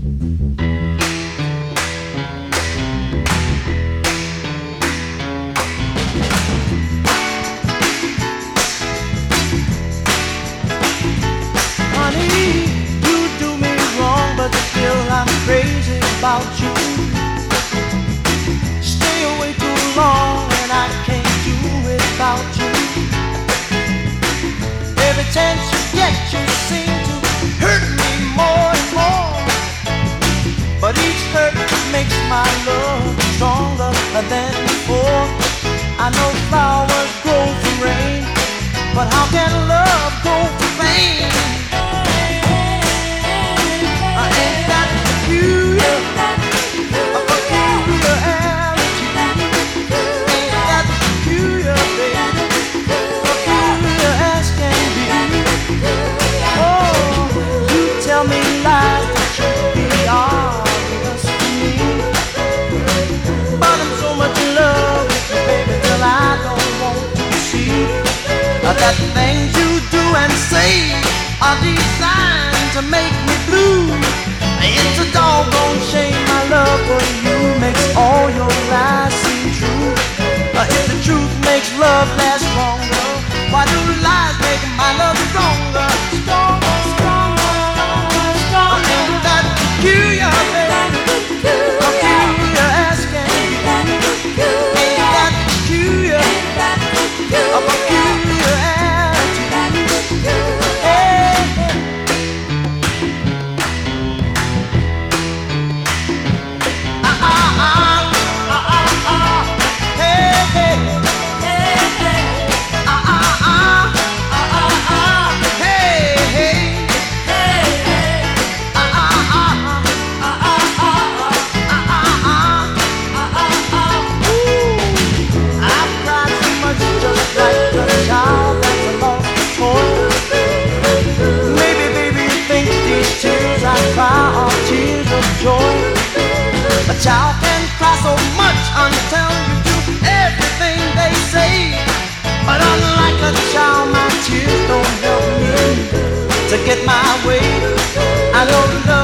Honey, you do me wrong, but still I'm crazy about you. Stay away too long and I can't do without you. Every chance you get, you seem to hurt me more and more. But each hurt makes my love stronger than before. I know flowers grow from rain, but how can love grow from pain? Ain't that peculiar? A peculiarity. Ain't that peculiar, baby? Peculiar as can be. Oh, you tell me lies that should be obvious to me. But I'm so much in love with you, baby, till I don't want to see that things you do and say are designed to make me blue. It's a doggone shame my love for you makes all your lies seem true. If the truth makes love last longer, why do lies make my love stronger? Stronger, stronger, stronger, stronger. Ain't that peculiar, baby? Peculiar as can be. Ain't that peculiar? A peculiar attitude. Hey, a child can cry so much until you do everything they say. But unlike a child, my tears don't help me to get my way. I know love